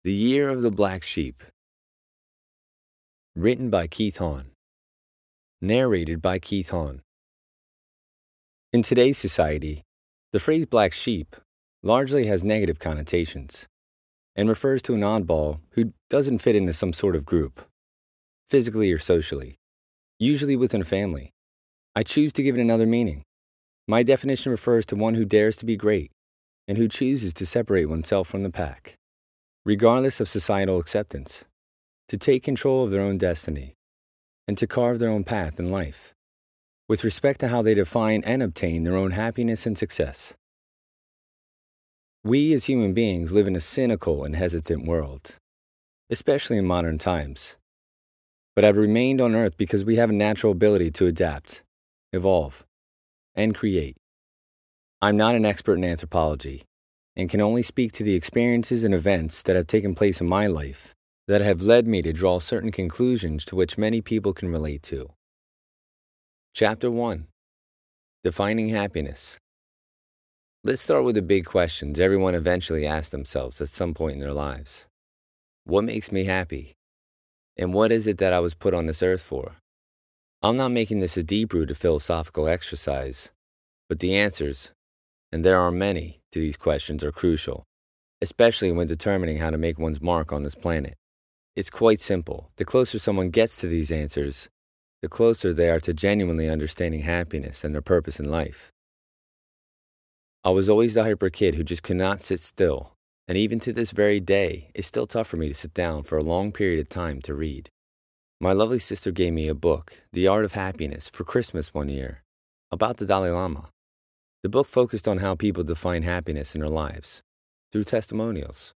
The Year of the Black Sheep. Written by Keith Hawn. Narrated by Keith Hawn. In today's society, the phrase black sheep largely has negative connotations and refers to an oddball who doesn't fit into some sort of group, physically or socially, usually within a family. I choose to give it another meaning. My definition refers to one who dares to be great and who chooses to separate oneself from the pack, regardless of societal acceptance, to take control of their own destiny, and to carve their own path in life, with respect to how they define and obtain their own happiness and success. We as human beings live in a cynical and hesitant world, especially in modern times, but have remained on Earth because we have a natural ability to adapt, evolve, and create. I'm not an expert in anthropology, and can only speak to the experiences and events that have taken place in my life that have led me to draw certain conclusions to which many people can relate to. Chapter 1. Defining Happiness. Let's start with the big questions everyone eventually asks themselves at some point in their lives. What makes me happy? And what is it that I was put on this earth for? I'm not making this a deep-rooted philosophical exercise, but the answers, and there are many, to these questions are crucial, especially when determining how to make one's mark on this planet. It's quite simple. The closer someone gets to these answers, the closer they are to genuinely understanding happiness and their purpose in life. I was always the hyper kid who just could not sit still, and even to this very day, it's still tough for me to sit down for a long period of time to read. My lovely sister gave me a book, The Art of Happiness, for Christmas one year, about the Dalai Lama. The book focused on how people define happiness in their lives, through testimonials.